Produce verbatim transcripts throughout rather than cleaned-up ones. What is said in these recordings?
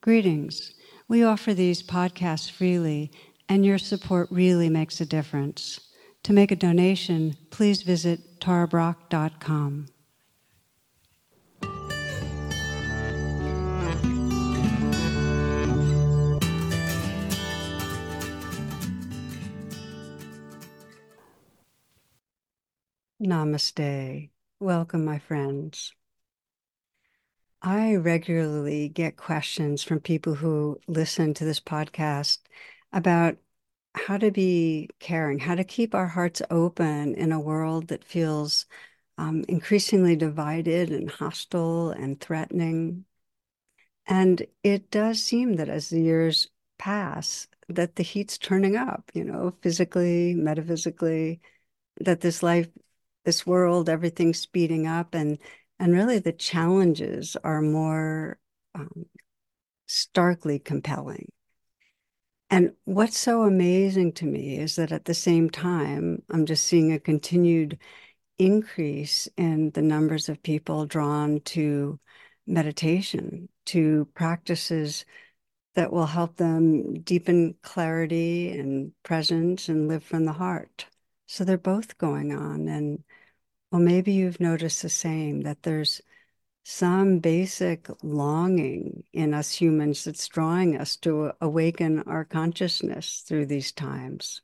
Greetings. We offer these podcasts freely, and your support really makes a difference. To make a donation, please visit tara brach dot com. Namaste. Welcome, my friends. I regularly get questions from people who listen to this podcast about how to be caring, how to keep our hearts open in a world that feels um, increasingly divided and hostile and threatening. And it does seem that as the years pass, that the heat's turning up, you know, physically, metaphysically, that this life, this world, everything's speeding up, and and really the challenges are more um, starkly compelling. And what's so amazing to me is that at the same time, I'm just seeing a continued increase in the numbers of people drawn to meditation, to practices that will help them deepen clarity and presence and live from the heart. So they're both going on. And well, maybe you've noticed the same, that there's some basic longing in us humans that's drawing us to awaken our consciousness through these times.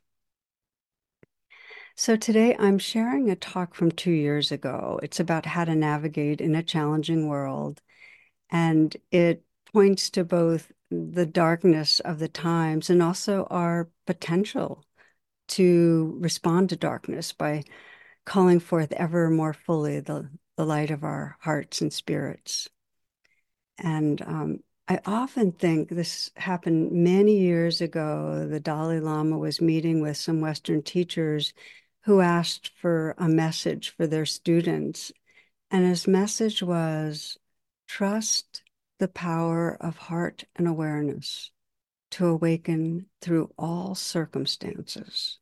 So today I'm sharing a talk from two years ago. It's about how to navigate in a challenging world. And it points to both the darkness of the times and also our potential to respond to darkness by calling forth ever more fully the, the light of our hearts and spirits. And um, I often think this happened many years ago. The Dalai Lama was meeting with some Western teachers who asked for a message for their students. And his message was, trust the power of heart and awareness to awaken through all circumstances.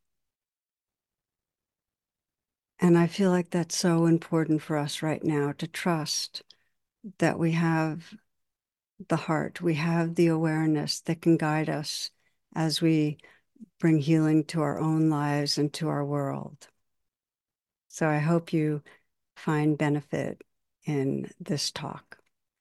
And I feel like that's so important for us right now, to trust that we have the heart, we have the awareness that can guide us as we bring healing to our own lives and to our world. So I hope you find benefit in this talk.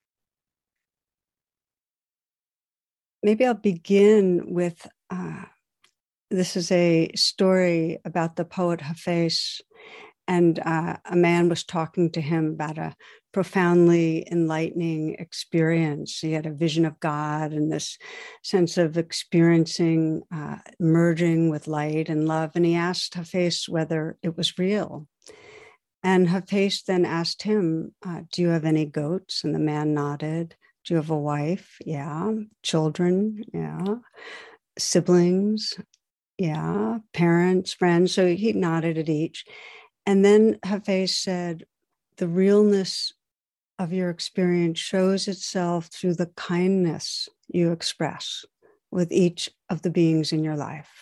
Maybe I'll begin with, uh, this is a story about the poet Hafez, and uh, a man was talking to him about a profoundly enlightening experience. He had a vision of God and this sense of experiencing, uh, merging with light and love. And he asked Hafez whether it was real. And Hafez then asked him, uh, do you have any goats? And the man nodded. Do you have a wife? Yeah. Children? Yeah. Siblings? Yeah. Parents, friends? So he nodded at each. And then Hafez said, the realness of your experience shows itself through the kindness you express with each of the beings in your life.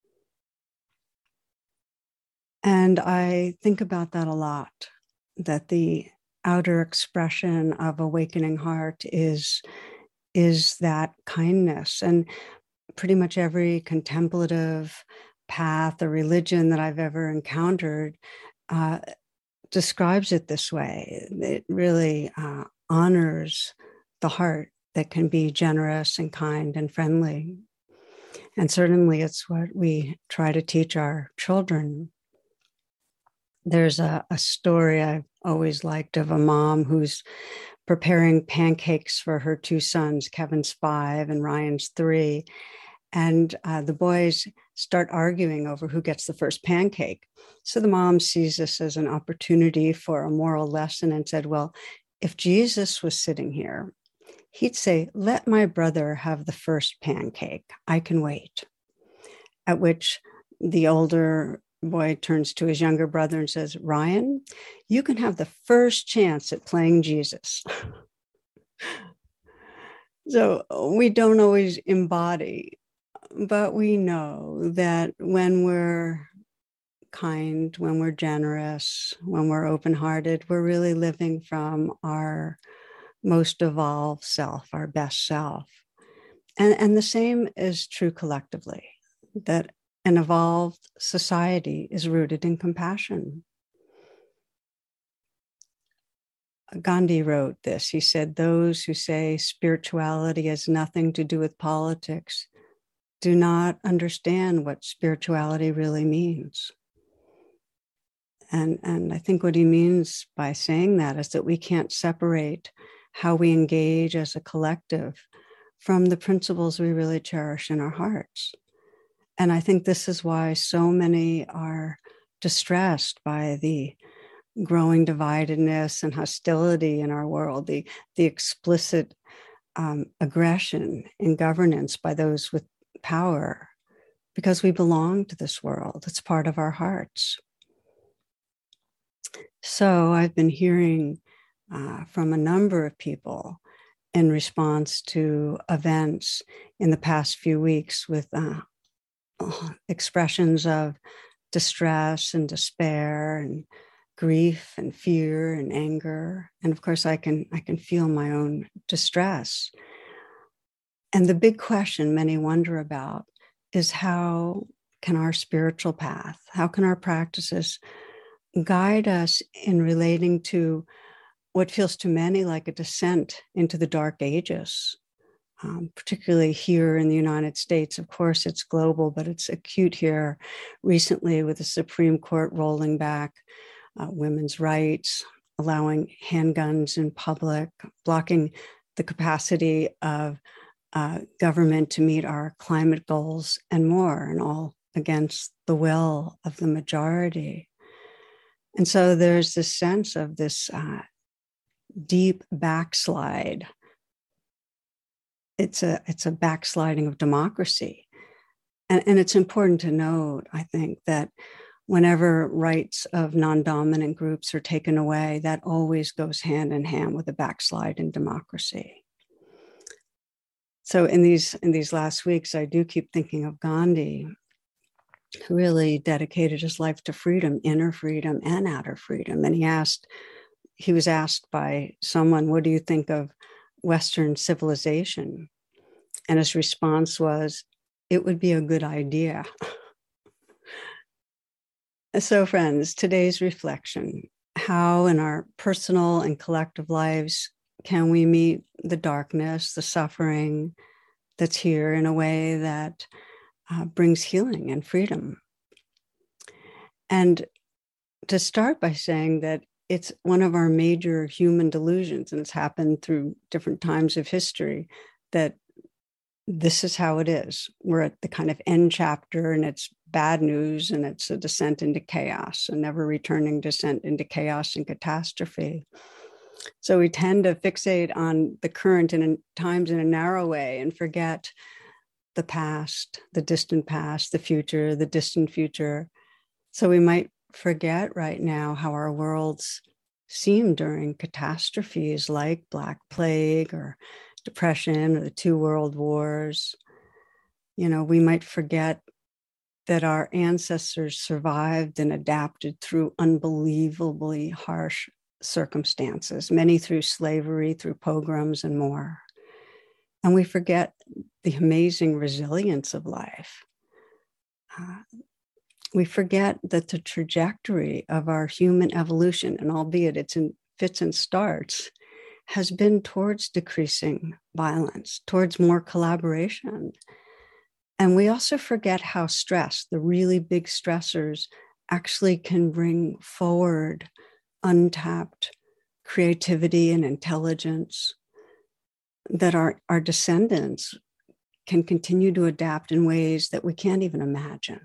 And I think about that a lot, that the outer expression of awakening heart is, is that kindness. And pretty much every contemplative path or religion that I've ever encountered uh, describes it this way. It really uh, honors the heart that can be generous and kind and friendly. And certainly it's what we try to teach our children. There's a, a story I've always liked of a mom who's preparing pancakes for her two sons. Kevin's five and Ryan's three. And uh, the boys start arguing over who gets the first pancake. So the mom sees this as an opportunity for a moral lesson and said, well, if Jesus was sitting here, he'd say, let my brother have the first pancake. I can wait. At which the older boy turns to his younger brother and says, Ryan, you can have the first chance at playing Jesus. So we don't always embody, but we know that when we're kind, when we're generous, when we're open-hearted, we're really living from our most evolved self, our best self. And, and the same is true collectively, that an evolved society is rooted in compassion. Gandhi wrote this. He said, "Those who say spirituality has nothing to do with politics do not understand what spirituality really means." And, and I think what he means by saying that is that we can't separate how we engage as a collective from the principles we really cherish in our hearts. And I think this is why so many are distressed by the growing dividedness and hostility in our world, the, the explicit um, aggression in governance by those with power, because we belong to this world. It's part of our hearts. So I've been hearing uh, from a number of people in response to events in the past few weeks with uh, expressions of distress and despair and grief and fear and anger. And of course, I can, I can feel my own distress. And the big question many wonder about is, how can our spiritual path, how can our practices guide us in relating to what feels to many like a descent into the dark ages, um, particularly here in the United States. Of course, it's global, but it's acute here recently with the Supreme Court rolling back uh, women's rights, allowing handguns in public, blocking the capacity of uh, government to meet our climate goals, and more, and all against the will of the majority. And so there's this sense of this uh, deep backslide. It's a, it's a backsliding of democracy. And, and it's important to note, I think, that whenever rights of non-dominant groups are taken away, that always goes hand in hand with a backslide in democracy. So in these, in these last weeks, I do keep thinking of Gandhi, who really dedicated his life to freedom, inner freedom and outer freedom. And he asked, he was asked by someone, "What do you think of Western civilization?" And his response was, "It would be a good idea." So friends, today's reflection: how in our personal and collective lives can we meet the darkness, the suffering that's here in a way that uh, brings healing and freedom? And to start by saying that it's one of our major human delusions, and it's happened through different times of history, that this is how it is. We're at the kind of end chapter, and it's bad news, and it's a descent into chaos, a never returning descent into chaos and catastrophe. So we tend to fixate on the current and in times in a narrow way and forget the past, the distant past, the future, the distant future. So we might forget right now how our worlds seem during catastrophes like Black Plague or Depression or the two world wars. You know, we might forget that our ancestors survived and adapted through unbelievably harsh circumstances, many through slavery, through pogroms, and more. And we forget the amazing resilience of life. Uh, we forget that the trajectory of our human evolution, and albeit it's in fits and starts, has been towards decreasing violence, towards more collaboration. And we also forget how stress, the really big stressors, actually can bring forward untapped creativity and intelligence, that our, our descendants can continue to adapt in ways that we can't even imagine.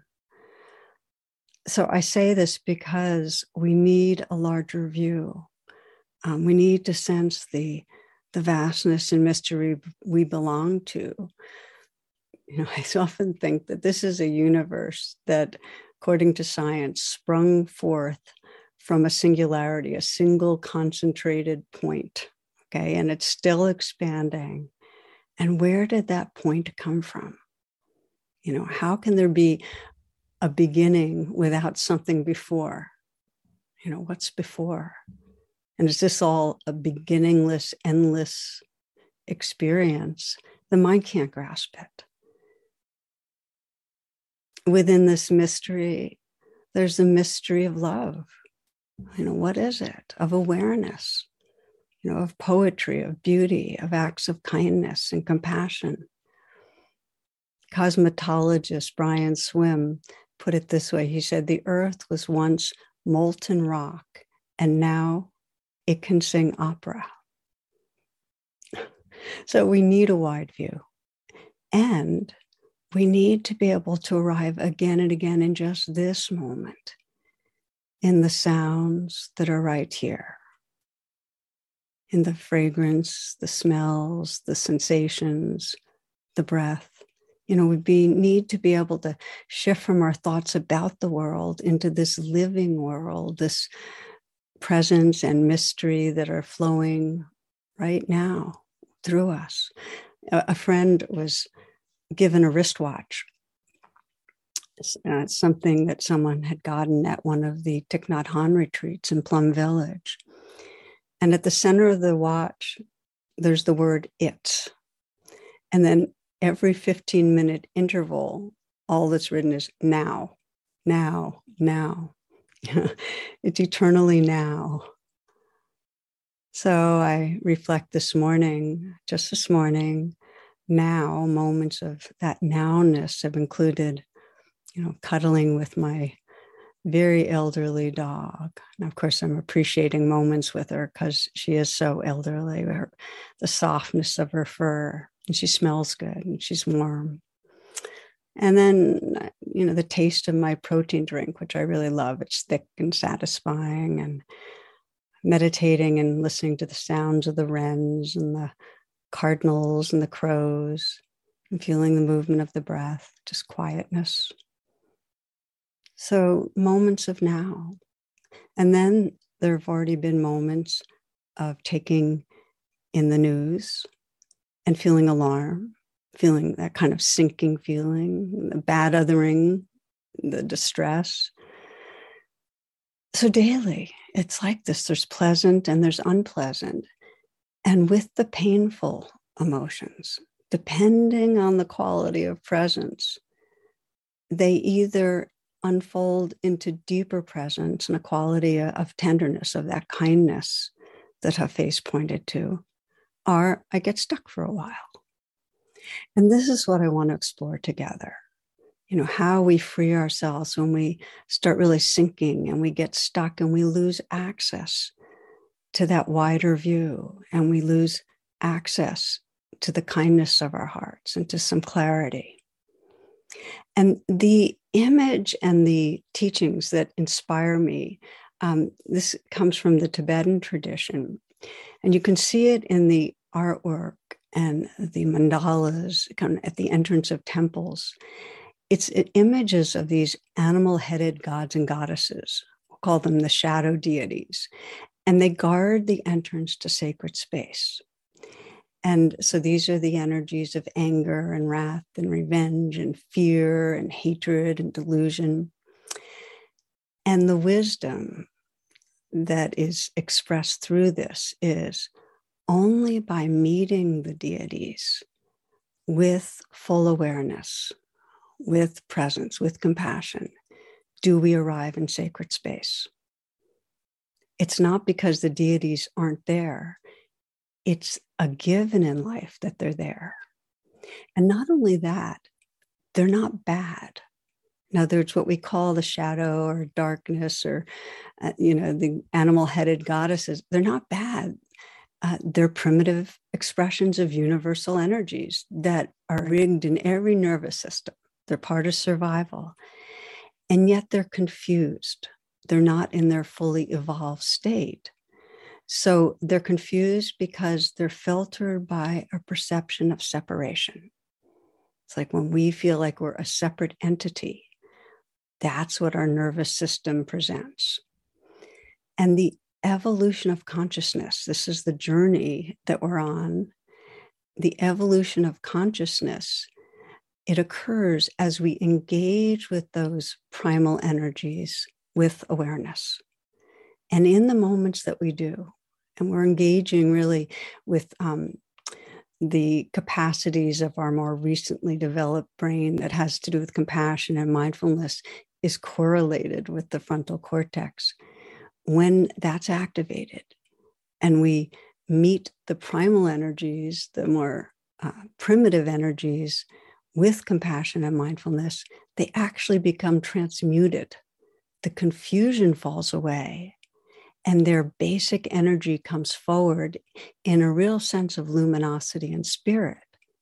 So I say this because we need a larger view. Um, we need to sense the, the vastness and mystery we belong to. You know, I often think that this is a universe that, according to science, sprung forth from a singularity, a single concentrated point, okay? And it's still expanding. And where did that point come from? You know, how can there be a beginning without something before? You know, what's before? And is this all a beginningless, endless experience? The mind can't grasp it. Within this mystery, there's the mystery of love. You know, what is it? Of awareness, you know, of poetry, of beauty, of acts of kindness and compassion. Cosmetologist Brian Swim put it this way. He said, the earth was once molten rock, and now it can sing opera. So we need a wide view. And we need to be able to arrive again and again in just this moment, in the sounds that are right here, in the fragrance, the smells, the sensations, the breath. You know, we be, need to be able to shift from our thoughts about the world into this living world, this presence and mystery that are flowing right now through us. A, a friend was given a wristwatch. It's, uh, it's something that someone had gotten at one of the Thich Nhat Hanh retreats in Plum Village. And at the center of the watch, there's the word it. And then every fifteen minute interval, all that's written is now, now, now. It's eternally now. So I reflect this morning, just this morning, now, moments of that nowness have included, you know, cuddling with my very elderly dog. And of course, I'm appreciating moments with her because she is so elderly, her, the softness of her fur, and she smells good and she's warm. And then, you know, the taste of my protein drink, which I really love. It's thick and satisfying, and meditating and listening to the sounds of the wrens and the cardinals and the crows, and feeling the movement of the breath, just quietness. So moments of now. And then there have already been moments of taking in the news and feeling alarm, feeling that kind of sinking feeling, the bad othering, the distress. So daily, it's like this. There's pleasant and there's unpleasant. And with the painful emotions, depending on the quality of presence, they either unfold into deeper presence and a quality of tenderness, of that kindness that Hafiz pointed to, or I get stuck for a while. And this is what I want to explore together. You know, how we free ourselves when we start really sinking and we get stuck and we lose access to that wider view, and we lose access to the kindness of our hearts and to some clarity. And the image and the teachings that inspire me, um, this comes from the Tibetan tradition. And you can see it in the artwork and the mandalas kind of at the entrance of temples. It's it, images of these animal-headed gods and goddesses. We'll call them the shadow deities. And they guard the entrance to sacred space. And so these are the energies of anger and wrath and revenge and fear and hatred and delusion. And the wisdom that is expressed through this is only by meeting the deities with full awareness, with presence, with compassion, do we arrive in sacred space. It's not because the deities aren't there. It's a given in life that they're there. And not only that, they're not bad. In other words, what we call the shadow or darkness or, uh, you know, the animal-headed goddesses, they're not bad. Uh, they're primitive expressions of universal energies that are rigged in every nervous system. They're part of survival. And yet they're confused. They're not in their fully evolved state. So they're confused because they're filtered by a perception of separation. It's like when we feel like we're a separate entity, that's what our nervous system presents. And the evolution of consciousness, this is the journey that we're on. The evolution of consciousness, it occurs as we engage with those primal energies with awareness. And in the moments that we do, and we're engaging really with um, the capacities of our more recently developed brain that has to do with compassion and mindfulness is correlated with the frontal cortex. When that's activated and we meet the primal energies, the more uh, primitive energies with compassion and mindfulness, they actually become transmuted. The confusion falls away and their basic energy comes forward in a real sense of luminosity and spirit.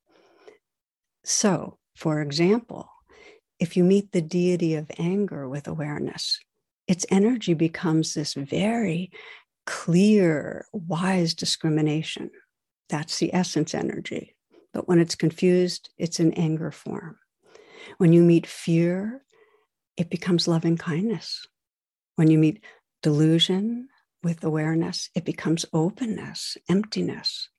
So, for example, if you meet the deity of anger with awareness, its energy becomes this very clear, wise discrimination. That's the essence energy. But when it's confused, it's in anger form. When you meet fear, it becomes loving kindness. When you meet delusion with awareness, it becomes openness, emptiness.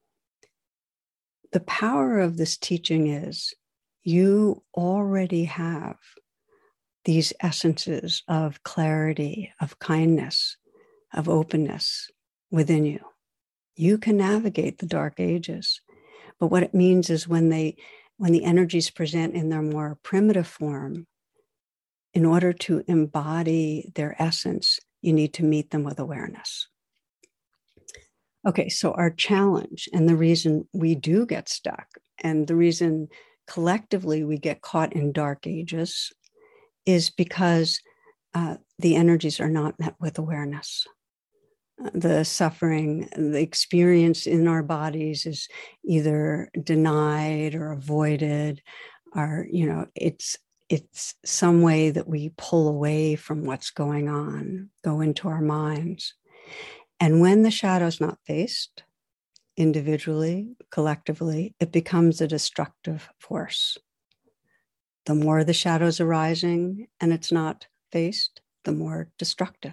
The power of this teaching is you already have these essences of clarity, of kindness, of openness within you. You can navigate the dark ages. But what it means is when they, when the energies present in their more primitive form, in order to embody their essence, you need to meet them with awareness. Okay, so our challenge and the reason we do get stuck and the reason collectively we get caught in dark ages is because uh, the energies are not met with awareness. The suffering, the experience in our bodies is either denied or avoided, or, you know, it's it's some way that we pull away from what's going on, go into our minds. And when the shadow's not faced, individually, collectively, it becomes a destructive force. The more the shadow's arising and it's not faced, the more destructive.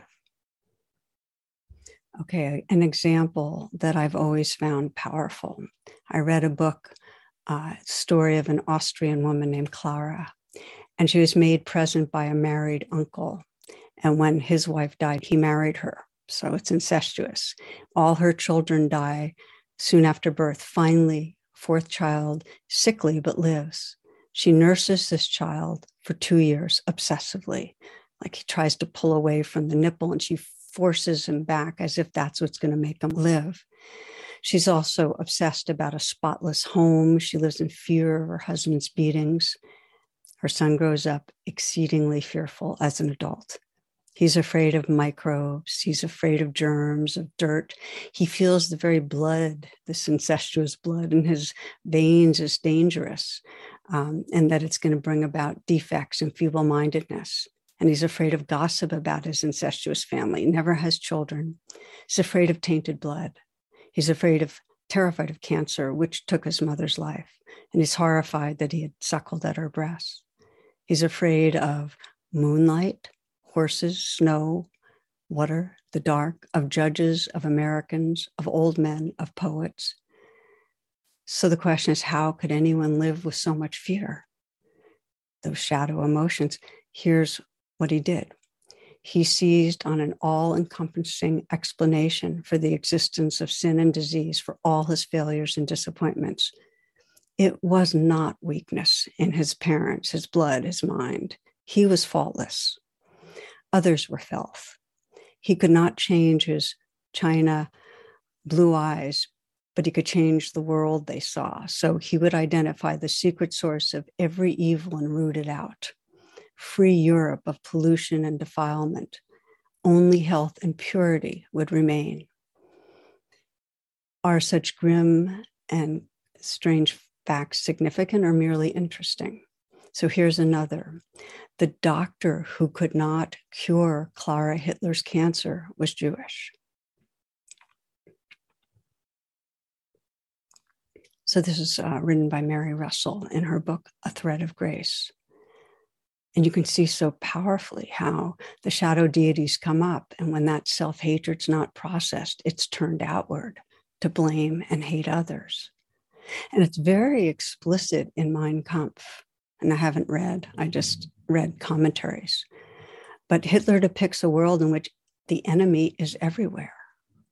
Okay, an example that I've always found powerful. I read a book, uh, story of an Austrian woman named Clara, and she was made present by a married uncle. And when his wife died, he married her. So it's incestuous. All her children die soon after birth. Finally, fourth child, sickly but lives. She nurses this child for two years obsessively. Like he tries to pull away from the nipple and she forces him back as if that's what's going to make him live. She's also obsessed about a spotless home. She lives in fear of her husband's beatings. Her son grows up exceedingly fearful as an adult. He's afraid of microbes. He's afraid of germs, of dirt. He feels the very blood, this incestuous blood in his veins is dangerous, um, and that it's going to bring about defects and feeble-mindedness. And he's afraid of gossip about his incestuous family. He never has children. He's afraid of tainted blood. He's afraid of, terrified of cancer, which took his mother's life. And he's horrified that he had suckled at her breast. He's afraid of moonlight, horses, snow, water, the dark, of judges, of Americans, of old men, of poets. So the question is, how could anyone live with so much fear? Those shadow emotions. Here's what he did. He seized on an all-encompassing explanation for the existence of sin and disease, for all his failures and disappointments. It was not weakness in his parents, his blood, his mind. He was faultless. Others were filth. He could not change his china blue eyes, but he could change the world they saw. So he would identify the secret source of every evil and root it out. Free Europe of pollution and defilement. Only health and purity would remain. Are such grim and strange facts significant or merely interesting? So here's another. The doctor who could not cure Clara Hitler's cancer was Jewish. So this is uh, written by Mary Russell in her book, A Thread of Grace. And you can see so powerfully how the shadow deities come up. And when that self-hatred's not processed, it's turned outward to blame and hate others. And it's very explicit in Mein Kampf. And I haven't read, I just read commentaries. But Hitler depicts a world in which the enemy is everywhere.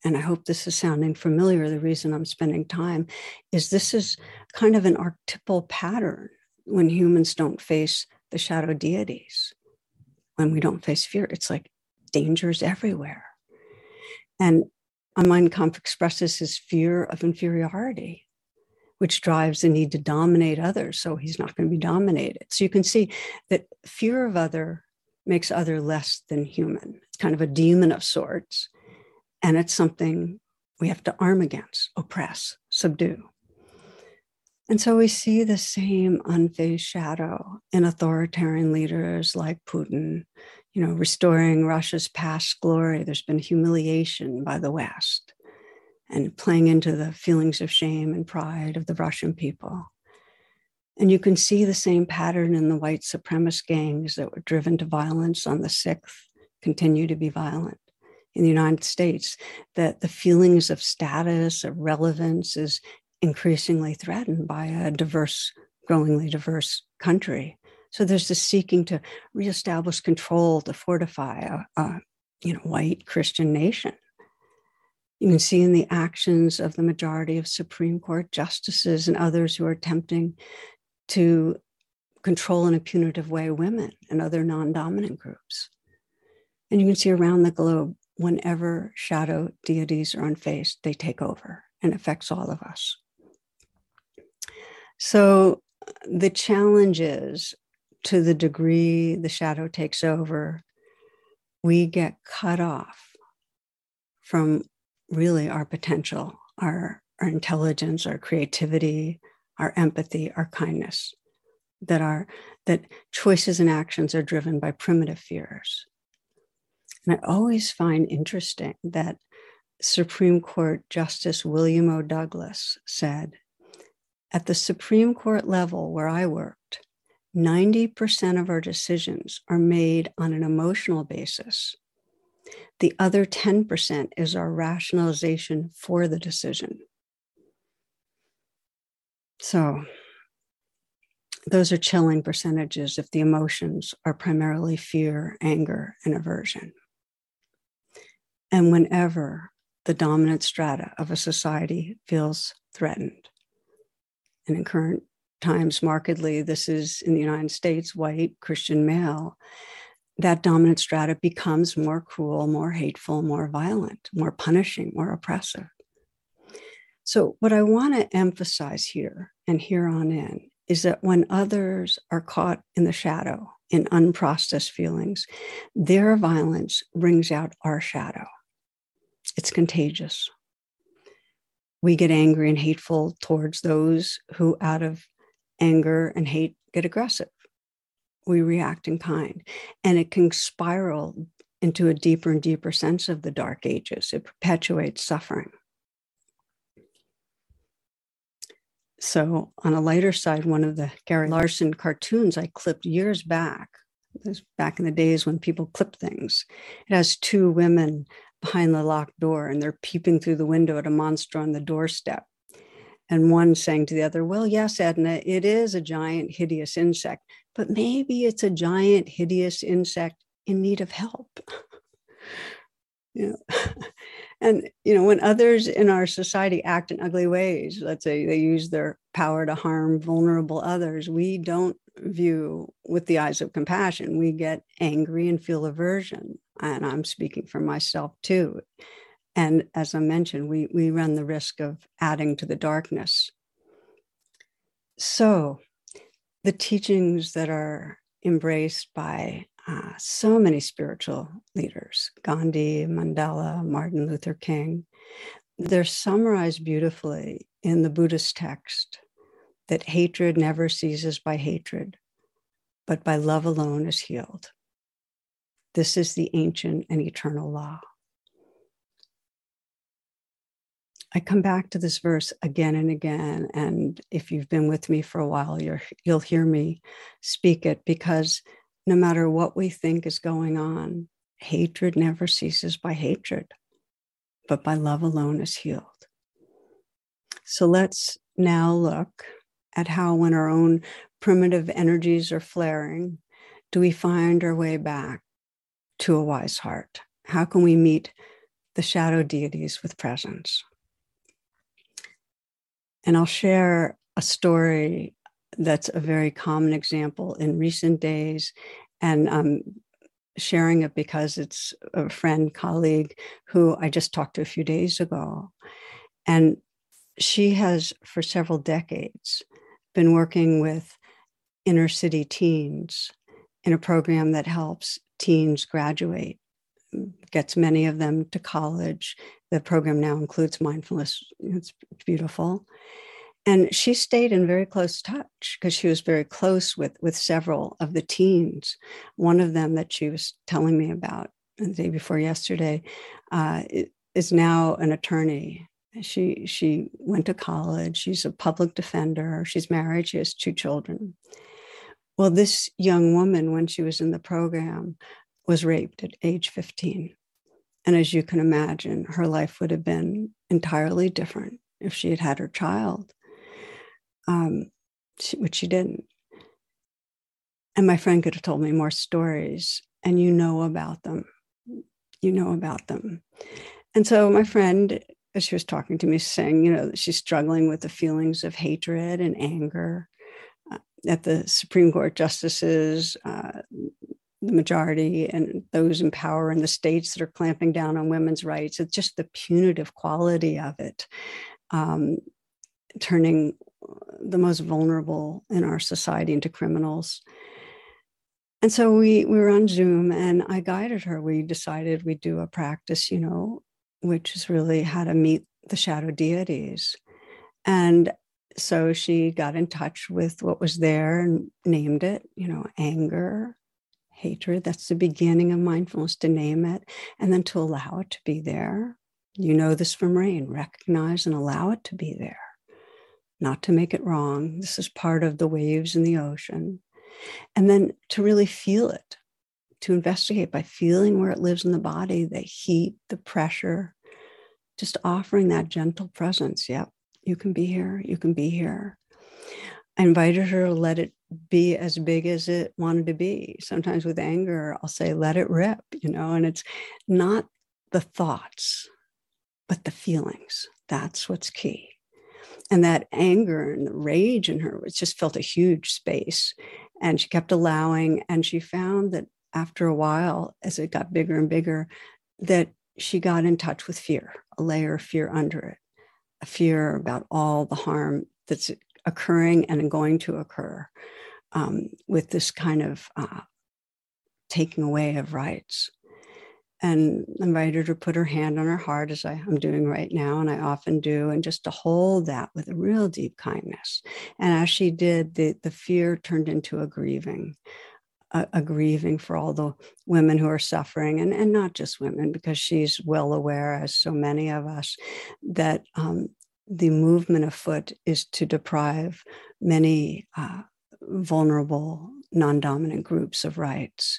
and I hope this is sounding familiar, the reason I'm spending time is this is kind of an archetypal pattern when humans don't face the shadow deities. When we don't face fear, it's like dangers everywhere. And Mein Kampf expresses his fear of inferiority, which drives the need to dominate others, so he's not going to be dominated. So you can see that fear of other makes other less than human. It's kind of a demon of sorts, and it's something we have to arm against, oppress, subdue. And so we see the same unfazed shadow in authoritarian leaders like Putin, you know, restoring Russia's past glory. There's been humiliation by the West and playing into the feelings of shame and pride of the Russian people. And you can see the same pattern in the white supremacist gangs that were driven to violence on the sixth, continue to be violent in the United States, that the feelings of status, of relevance is increasingly threatened by a diverse, growingly diverse country. So there's this seeking to reestablish control, to fortify a, a you know, white Christian nation. You can see in the actions of the majority of Supreme Court justices and others who are attempting to control in a punitive way women and other non-dominant groups. And you can see around the globe, whenever shadow deities are unfaced, they take over and affects all of us. So the challenge is, to the degree the shadow takes over, we get cut off from really our potential, our, our intelligence, our creativity, our empathy, our kindness, that our that choices and actions are driven by primitive fears. And I always find interesting that Supreme Court Justice William O. Douglas said, at the Supreme Court level where I worked, ninety percent of our decisions are made on an emotional basis. The other ten percent is our rationalization for the decision. So those are chilling percentages if the emotions are primarily fear, anger, and aversion. And whenever the dominant strata of a society feels threatened, and in current times, markedly, this is in the United States, white, Christian male, that dominant strata becomes more cruel, more hateful, more violent, more punishing, more oppressive. So what I want to emphasize here and here on in is that when others are caught in the shadow, in unprocessed feelings, their violence brings out our shadow. It's contagious. We get angry and hateful towards those who, out of anger and hate, get aggressive. We react in kind, and it can spiral into a deeper and deeper sense of the dark ages. It perpetuates suffering. So on a lighter side, one of the Gary Larson cartoons I clipped years back, this back in the days when people clipped things, it has two women behind the locked door, and they're peeping through the window at a monster on the doorstep. And one saying to the other, well, yes, Edna, it is a giant, hideous insect, but maybe it's a giant, hideous insect in need of help. You know, and, you know, when others in our society act in ugly ways, let's say they use their power to harm vulnerable others, we don't view with the eyes of compassion. We get angry and feel aversion. And I'm speaking for myself too. And as I mentioned, we, we run the risk of adding to the darkness. So the teachings that are embraced by uh, so many spiritual leaders, Gandhi, Mandela, Martin Luther King, they're summarized beautifully in the Buddhist text that hatred never ceases by hatred, but by love alone is healed. This is the ancient and eternal law. I come back to this verse again and again, and if you've been with me for a while, you're, you'll hear me speak it, because no matter what we think is going on, hatred never ceases by hatred, but by love alone is healed. So let's now look at how, when our own primitive energies are flaring, do we find our way back to a wise heart? How can we meet the shadow deities with presence. And I'll share a story that's a very common example in recent days. And I'm sharing it because it's a friend, colleague who I just talked to a few days ago. And she has, for several decades, been working with inner city teens in a program that helps teens graduate, gets many of them to college. The program now includes mindfulness. It's beautiful. And she stayed in very close touch because she was very close with, with several of the teens. One of them that she was telling me about the day before yesterday uh, is now an attorney. She, she went to college. She's a public defender. She's married. She has two children. Well, this young woman, when she was in the program, was raped at age fifteen. And as you can imagine, her life would have been entirely different if she had had her child. Um, she, which she didn't. And my friend could have told me more stories, and you know about them. You know about them. And so my friend, as she was talking to me, saying, you know, she's struggling with the feelings of hatred and anger uh, at the Supreme Court justices, uh, the majority, and those in power in the states that are clamping down on women's rights. It's just the punitive quality of it, um, turning the most vulnerable in our society into criminals. And so we, we were on Zoom, and I guided her. We decided we'd do a practice, you know, which is really how to meet the shadow deities. And so she got in touch with what was there and named it, you know, anger, hatred. That's the beginning of mindfulness, to name it, and then to allow it to be there. You know this from Rain, recognize and allow it to be there. Not to make it wrong. This is part of the waves in the ocean. And then to really feel it, to investigate by feeling where it lives in the body, the heat, the pressure, just offering that gentle presence. Yep, you can be here, you can be here. I invited her to let it be as big as it wanted to be. Sometimes with anger, I'll say, let it rip, you know, and it's not the thoughts, but the feelings. That's what's key. And that anger and the rage in her, it just felt a huge space. And she kept allowing, and she found that after a while, as it got bigger and bigger, that she got in touch with fear, a layer of fear under it, a fear about all the harm that's occurring and going to occur um, with this kind of uh, taking away of rights. And invited her to put her hand on her heart, as I, I'm doing right now, and I often do, and just to hold that with a real deep kindness. And as she did, the, the fear turned into a grieving, a, a grieving for all the women who are suffering, and, and not just women, because she's well aware, as so many of us, that um, the movement afoot is to deprive many uh, vulnerable, non-dominant groups of rights.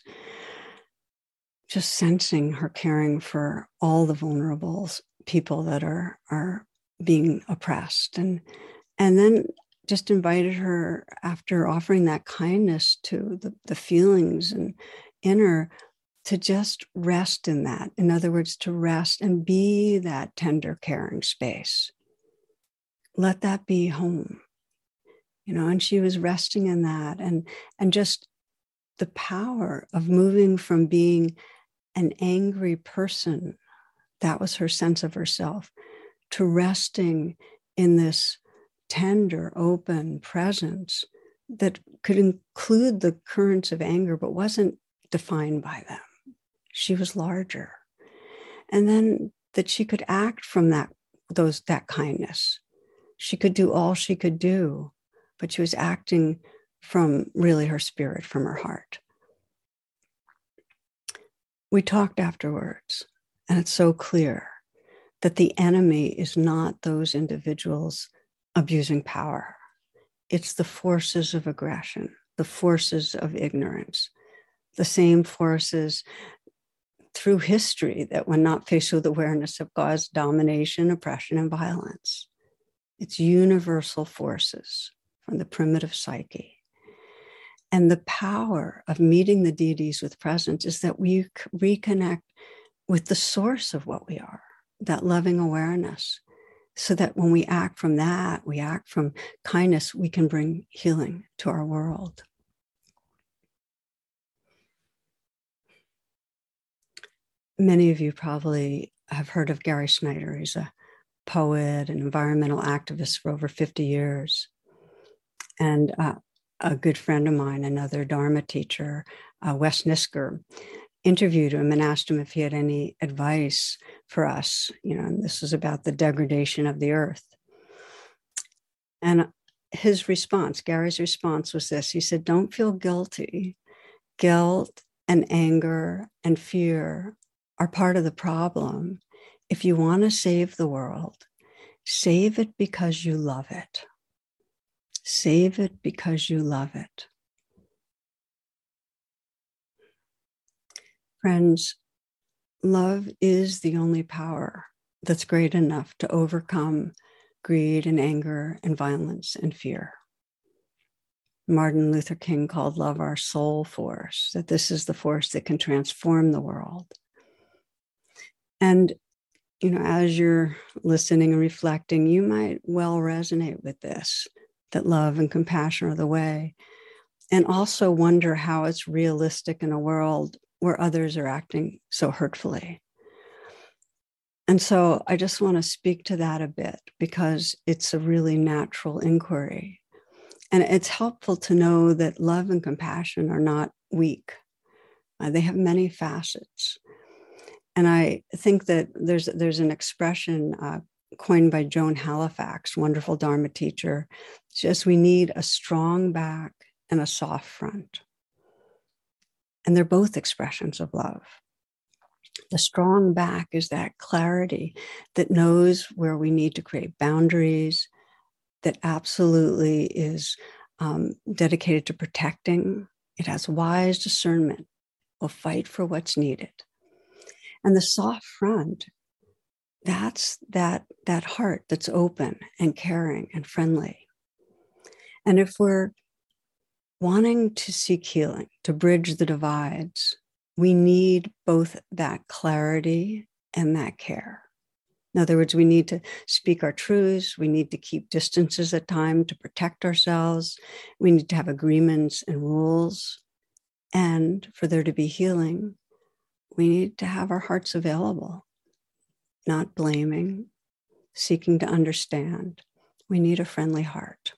Just sensing her caring for all the vulnerable people that are are being oppressed, and and then just invited her, after offering that kindness to the, the feelings and inner, to just rest in that. In other words, to rest and be that tender, caring space. Let that be home, you know. And she was resting in that, and and just the power of moving from being an angry person, that was her sense of herself, to resting in this tender, open presence that could include the currents of anger, but wasn't defined by them. She was larger. And then that she could act from that, those, that kindness. She could do all she could do, but she was acting from really her spirit, from her heart. We talked afterwards, and it's so clear that the enemy is not those individuals abusing power. It's the forces of aggression, the forces of ignorance, the same forces through history that, when not faced with awareness, have caused domination, oppression, and violence. It's universal forces from the primitive psyche. And the power of meeting the deities with presence is that we reconnect with the source of what we are, that loving awareness, so that when we act from that, we act from kindness, we can bring healing to our world. Many of you probably have heard of Gary Snyder. He's a poet and environmental activist for over fifty years. And uh, a good friend of mine, another Dharma teacher, uh, Wes Nisker, interviewed him and asked him if he had any advice for us. You know, and this is about the degradation of the earth. And his response, Gary's response was this. He said, don't feel guilty. Guilt and anger and fear are part of the problem. If you want to save the world, save it because you love it. Save it because you love it. Friends, love is the only power that's great enough to overcome greed and anger and violence and fear. Martin Luther King called love our soul force, that this is the force that can transform the world. And, you know, as you're listening and reflecting, you might well resonate with this, that love and compassion are the way, and also wonder how it's realistic in a world where others are acting so hurtfully. And so I just want to speak to that a bit because it's a really natural inquiry. And it's helpful to know that love and compassion are not weak. Uh, they have many facets. And I think that there's, there's an expression uh, coined by Joan Halifax, wonderful Dharma teacher. It's just we need a strong back and a soft front. And they're both expressions of love. The strong back is that clarity that knows where we need to create boundaries, that absolutely is um, dedicated to protecting. It has wise discernment, will fight for what's needed. And the soft front, that's that, that heart that's open and caring and friendly. And if we're wanting to seek healing, to bridge the divides, we need both that clarity and that care. In other words, we need to speak our truths. We need to keep distances at times to protect ourselves. We need to have agreements and rules. And for there to be healing, we need to have our hearts available, not blaming, seeking to understand. We need a friendly heart.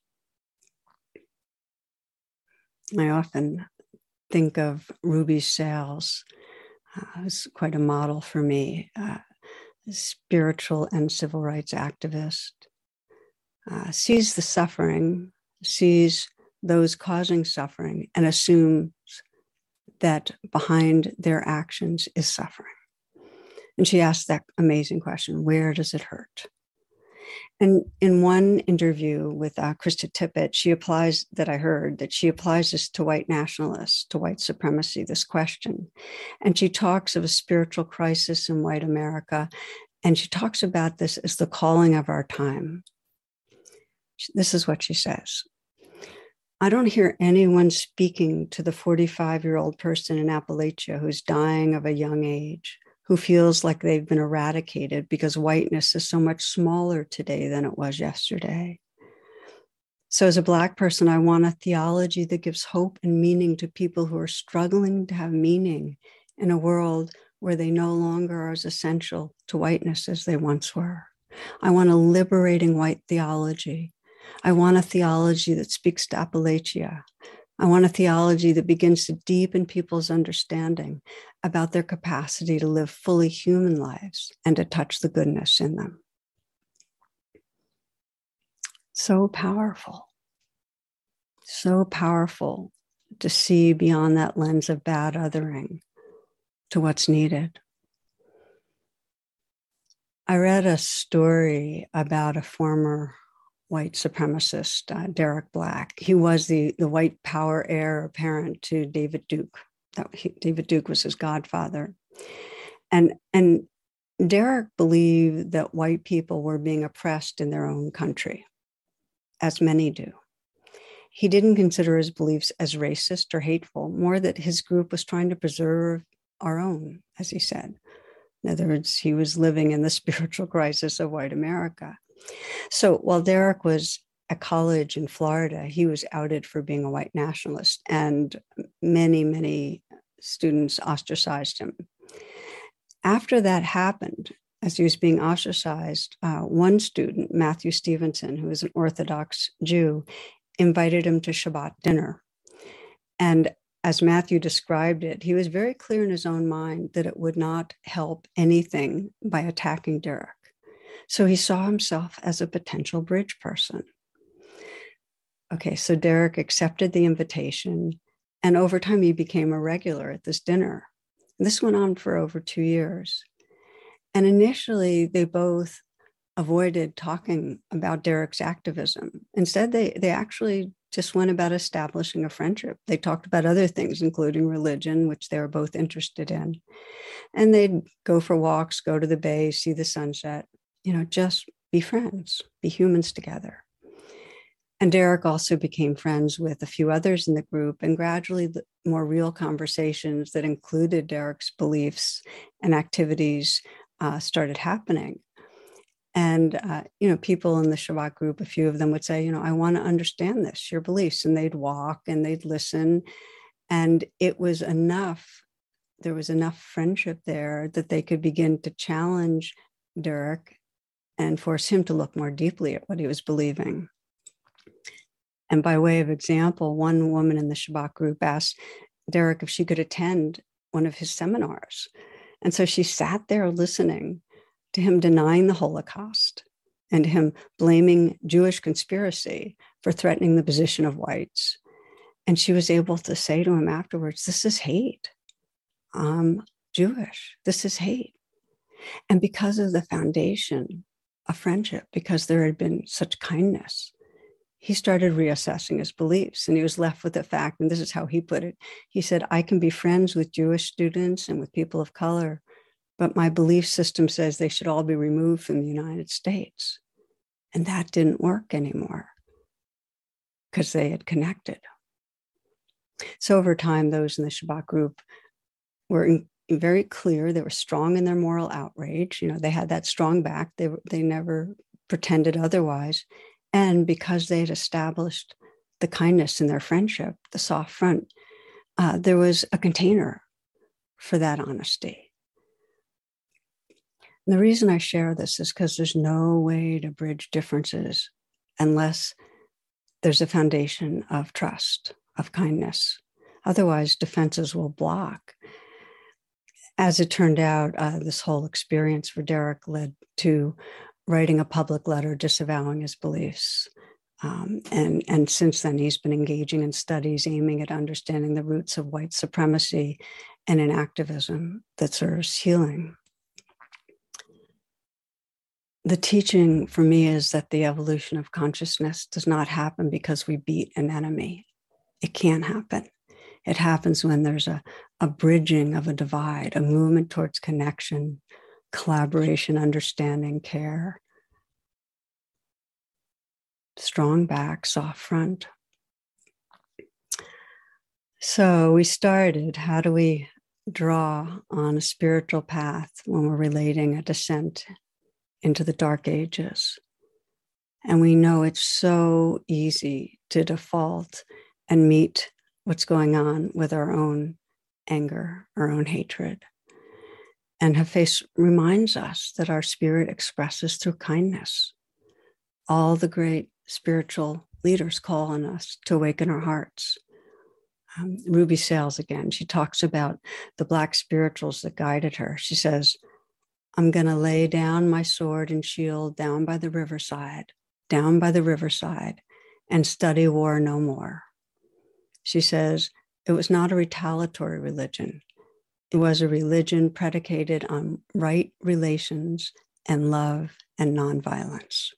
I often think of Ruby Sales, uh, who's quite a model for me, uh, a spiritual and civil rights activist, uh, sees the suffering, sees those causing suffering, and assumes that behind their actions is suffering. And she asks that amazing question, where does it hurt? And in one interview with uh, Krista Tippett, she applies, that I heard, that she applies this to white nationalists, to white supremacy, this question. And she talks of a spiritual crisis in white America. And she talks about this as the calling of our time. This is what she says. I don't hear anyone speaking to the forty-five-year-old person in Appalachia who's dying of a young age, who feels like they've been eradicated because whiteness is so much smaller today than it was yesterday. So as a Black person, I want a theology that gives hope and meaning to people who are struggling to have meaning in a world where they no longer are as essential to whiteness as they once were. I want a liberating white theology. I want a theology that speaks to Appalachia. I want a theology that begins to deepen people's understanding about their capacity to live fully human lives and to touch the goodness in them. So powerful. So powerful to see beyond that lens of bad othering to what's needed. I read a story about a former white supremacist, uh, Derek Black. He was the, the white power heir apparent to David Duke. That he, David Duke was his godfather. And, and Derek believed that white people were being oppressed in their own country, as many do. He didn't consider his beliefs as racist or hateful, more that his group was trying to preserve our own, as he said, In other words, he was living in the spiritual crisis of white America. So while Derek was at college in Florida, he was outed for being a white nationalist, and many, many students ostracized him. After that happened, as he was being ostracized, uh, one student, Matthew Stevenson, who was an Orthodox Jew, invited him to Shabbat dinner. And as Matthew described it, he was very clear in his own mind that it would not help anything by attacking Derek. So he saw himself as a potential bridge person. Okay, so Derek accepted the invitation, and over time he became a regular at this dinner. And this went on for over two years. And initially, they both avoided talking about Derek's activism. Instead, they, they actually just went about establishing a friendship. They talked about other things, including religion, which they were both interested in. And they'd go for walks, go to the bay, see the sunset, you know, just be friends, be humans together. And Derek also became friends with a few others in the group, and gradually the more real conversations that included Derek's beliefs and activities uh, started happening. And, uh, you know, people in the Shabbat group, a few of them would say, you know, I want to understand this, your beliefs. And they'd walk and they'd listen. And it was enough, there was enough friendship there that they could begin to challenge Derek and force him to look more deeply at what he was believing. And by way of example, one woman in the Shabbat group asked Derek if she could attend one of his seminars. And so she sat there listening to him denying the Holocaust and him blaming Jewish conspiracy for threatening the position of whites. And she was able to say to him afterwards, this is hate. I'm Jewish. This is hate. And because of the foundation of friendship, because there had been such kindness, he started reassessing his beliefs, and he was left with the fact, and this is how he put it. He said, I can be friends with Jewish students and with people of color, but my belief system says they should all be removed from the United States. And that didn't work anymore because they had connected. So over time, those in the Shabbat group were in, very clear. They were strong in their moral outrage. You know, they had that strong back. They, they never pretended otherwise. And because they had established the kindness in their friendship, the soft front, uh, there was a container for that honesty. And the reason I share this is because there's no way to bridge differences unless there's a foundation of trust, of kindness. Otherwise, defenses will block. As it turned out, uh, this whole experience for Derek led to writing a public letter disavowing his beliefs. Um, and, and since then, he's been engaging in studies aiming at understanding the roots of white supremacy and in activism that serves healing. The teaching for me is that the evolution of consciousness does not happen because we beat an enemy. It can't happen. It happens when there's a, a bridging of a divide, a movement towards connection, collaboration, understanding, care. Strong back, soft front. So we started, how do we draw on a spiritual path when we're relating a descent into the dark ages? And we know it's so easy to default and meet what's going on with our own anger, our own hatred. And Hafez reminds us that our spirit expresses through kindness. All the great spiritual leaders call on us to awaken our hearts. Um, Ruby Sales, again, she talks about the Black spirituals that guided her. She says, I'm going to lay down my sword and shield down by the riverside, down by the riverside, and study war no more. She says, it was not a retaliatory religion. It was a religion predicated on right relations and love and nonviolence.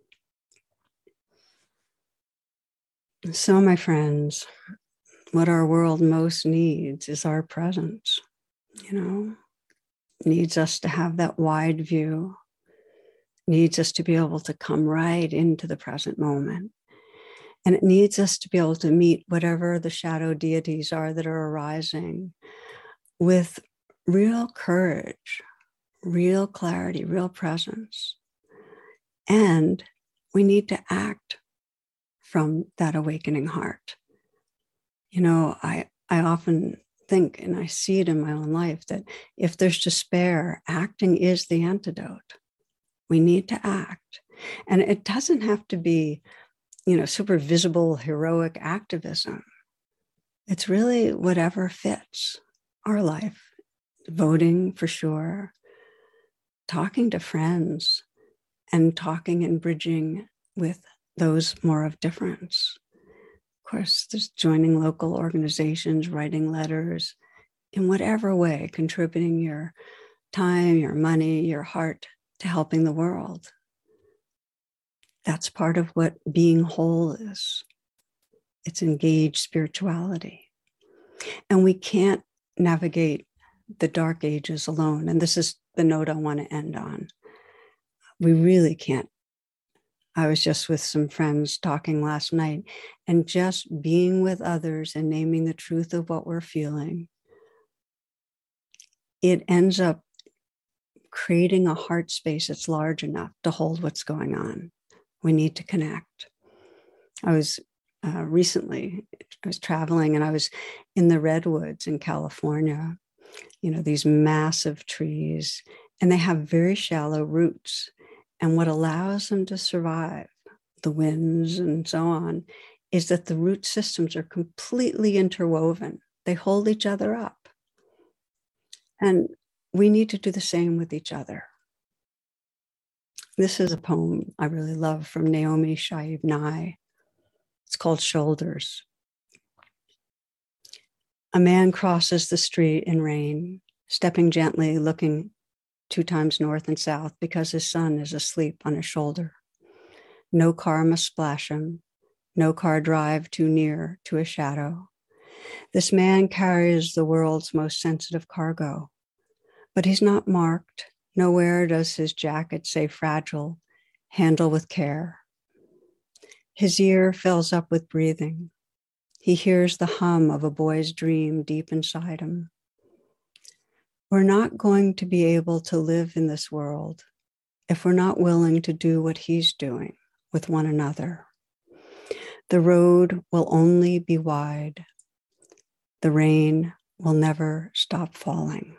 So, my friends, what our world most needs is our presence, you know, needs us to have that wide view, needs us to be able to come right into the present moment. And it needs us to be able to meet whatever the shadow deities are that are arising with real courage, real clarity, real presence. And we need to act from that awakening heart. You know, I, I often think, and I see it in my own life, that if there's despair, acting is the antidote. We need to act. And it doesn't have to be, you know, super visible, heroic activism. It's really whatever fits our life. Voting, for sure, talking to friends, and talking and bridging with those more of difference. Of course, there's joining local organizations, writing letters, in whatever way, contributing your time, your money, your heart to helping the world. That's part of what being whole is. It's engaged spirituality. And we can't navigate the dark ages alone. And this is the note I want to end on. We really can't. I was just with some friends talking last night, and just being with others and naming the truth of what we're feeling, it ends up creating a heart space that's large enough to hold what's going on. We need to connect. I was uh, recently, I was traveling and I was in the redwoods in California, you know, these massive trees, and they have very shallow roots. And what allows them to survive the winds and so on is that the root systems are completely interwoven. They hold each other up. And we need to do the same with each other. This is a poem I really love from Naomi Shihab Nye. It's called Shoulders. A man crosses the street in rain, stepping gently, looking two times north and south because his son is asleep on his shoulder. No car must splash him. No car drive too near to a shadow. This man carries the world's most sensitive cargo, but he's not marked. Nowhere does his jacket say fragile, handle with care. His ear fills up with breathing. He hears the hum of a boy's dream deep inside him. We're not going to be able to live in this world if we're not willing to do what he's doing with one another. The road will only be wide. The rain will never stop falling.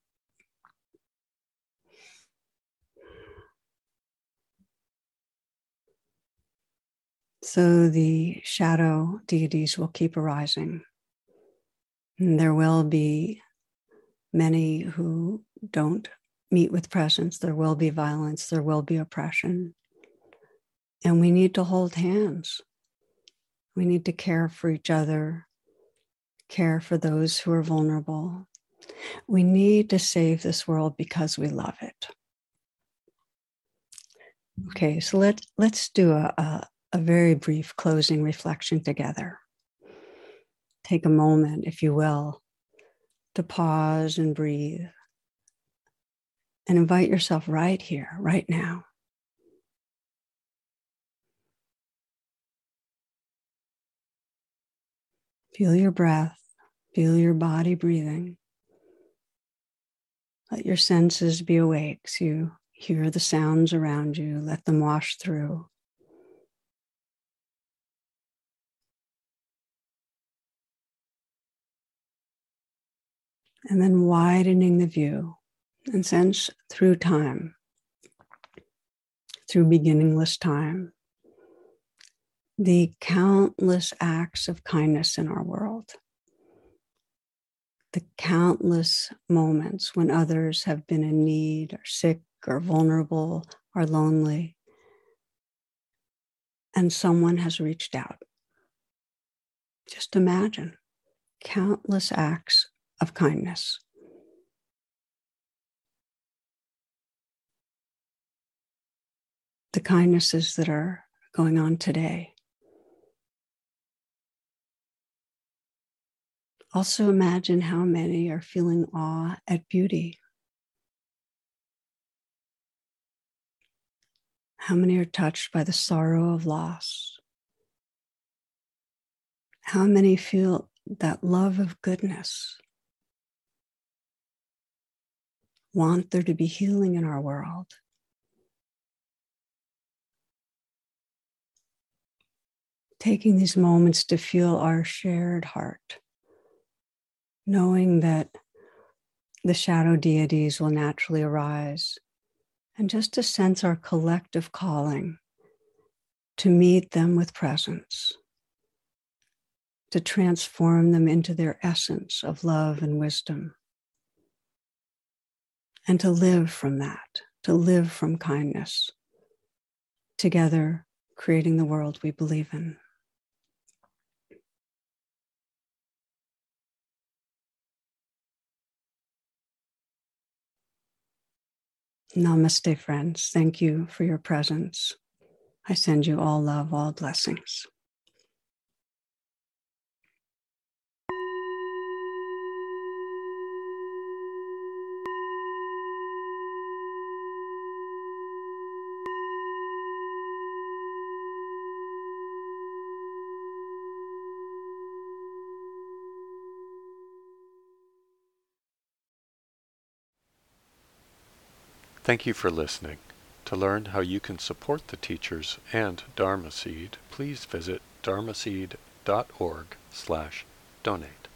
So the shadow deities will keep arising. And there will be many who don't meet with presence. There will be violence. There will be oppression. And we need to hold hands. We need to care for each other, care for those who are vulnerable. We need to save this world because we love it. Okay, so let, let's do a, a, a very brief closing reflection together. Take a moment, if you will, to pause and breathe and invite yourself right here, right now. Feel your breath, feel your body breathing. Let your senses be awake so you hear the sounds around you, let them wash through. And then widening the view and sense through time, through beginningless time, the countless acts of kindness in our world, the countless moments when others have been in need or sick or vulnerable or lonely, and someone has reached out. Just imagine countless acts of kindness. The kindnesses that are going on today. Also imagine how many are feeling awe at beauty. How many are touched by the sorrow of loss? How many feel that love of goodness? want there to be healing in our world. Taking these moments to feel our shared heart, knowing that the shadow deities will naturally arise, and just to sense our collective calling to meet them with presence, to transform them into their essence of love and wisdom, and to live from that, to live from kindness, together creating the world we believe in. Namaste, friends. Thank you for your presence. I send you all love, all blessings. Thank you for listening. To learn how you can support the teachers and Dharma Seed, please visit dharmaseed dot org slash donate.